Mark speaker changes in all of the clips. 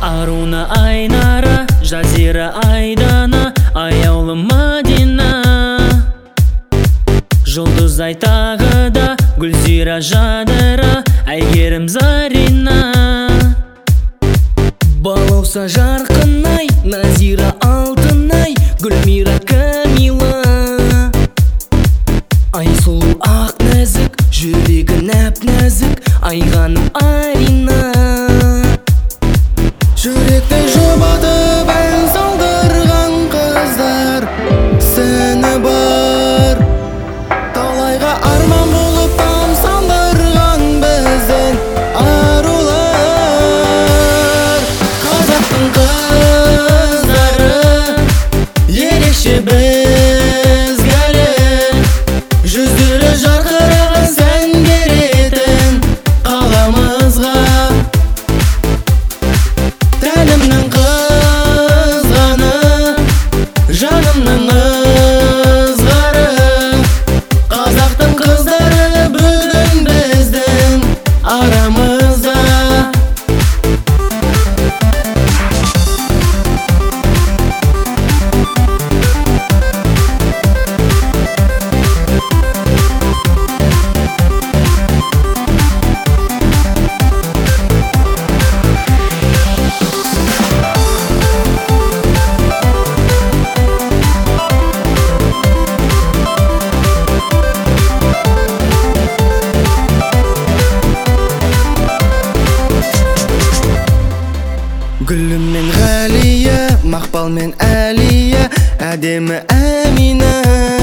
Speaker 1: Аруна, Айнара, Жазира, Айдана, аяулы Мадина. Жұлдызай тағы да, Гүлзира, Жадыра, Әйгерім, Зарина. Балауса жарқынай, Назира, Алтынай, Гүлмира, Камила. Айсұлу ақ нәзік, жүрегі нәп-нәзік, Айғаным, Арина. Жүректі жұбатып ән салдырған қыздар сені бар. Талайға арман болып тамсандырған бізден арулар. Қазақтың қыздары ерекше бізгәрі, жүздері жарқыраған сән беретін қаламызға. Тәнімнің қызғаны, жанымның ызғары, қазақтың қыздары бүгін біздің арамызда. Гүлім мен Ғалия, Мақпал мен Әлия, әдемі Әмина.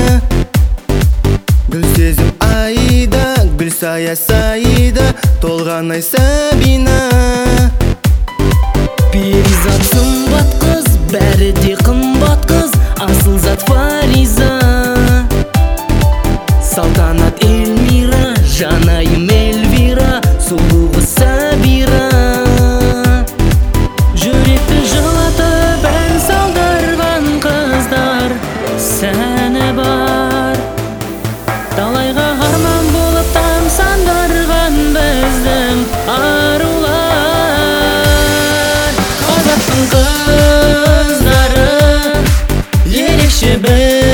Speaker 1: Гүлсезім Аида, Гүлсая Саида, Толғанай Сабина. Перизат сымбат қыз, бәрі де қымбат қыз, асыл зат Фариза. Салтанат Эльмира, жанайым Эльвира, сұлуғы Сабира. Жүректі жылатып ән салдырған қыздар сәні бар. Талайға арман болып тамсандырған біздің арулар. Қазақтың қыздары ерекше